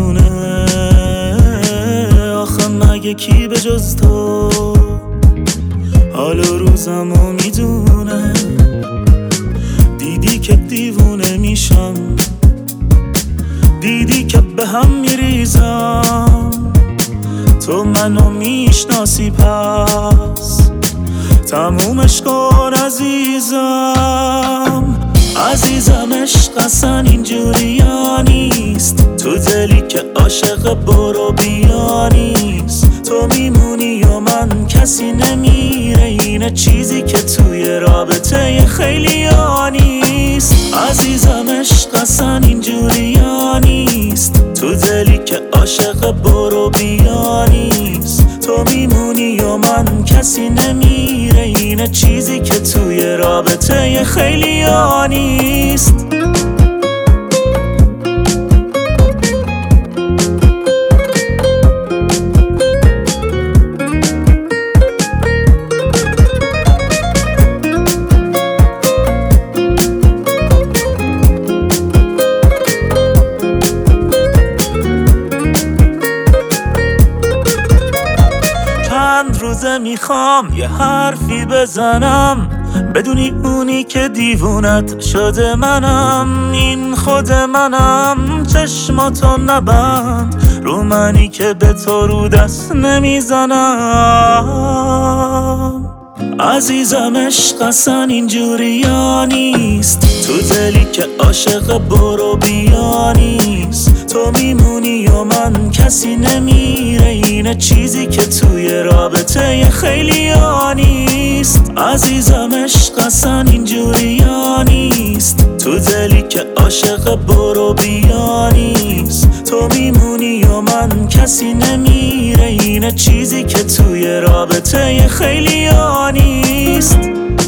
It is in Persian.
میدونه آخه مگه کی به جز تو حال و روزمو میدونه. دیدی که دیوونه میشم، دیدی که به هم میریزم، تو منو میشناسی پس تمومش کن عزیزم. عزیزم عشق اصلا اینجوری نیست، تو دلی که عاشق برو بیا نیست. تو میمونی و من کسی نمیره، اینه چیزی که توی رابطه خیلی نیست. عزیزم عشق اصلا اینجوری نیست، تو دلی که عاشق برو بیا نیست. تو میمونی و من کسی نمیره، اینه چیزی که توی رابطه خیلی نیست. چند روزه میخوام یه حرفی بزنم، بدونی اونی که دیوونت شده منم. این خود منم، چشماتو نبند رو منی که به تو رو دست نمیزنم. عزیزم عشق اصلا اینجوری نیست، تو دلی که عاشق برو بیا نیست. تو میمونی و من کسی نمیره، اینه چیزی که توی رابطه خیلی نیست. عزیزم عشق اصلا اینجوری نیست، تو دلی که عاشق برو بیا نیست. تو میمونی و من کسی نمیره، اینه چیزی که توی رابطه خیلی نیست.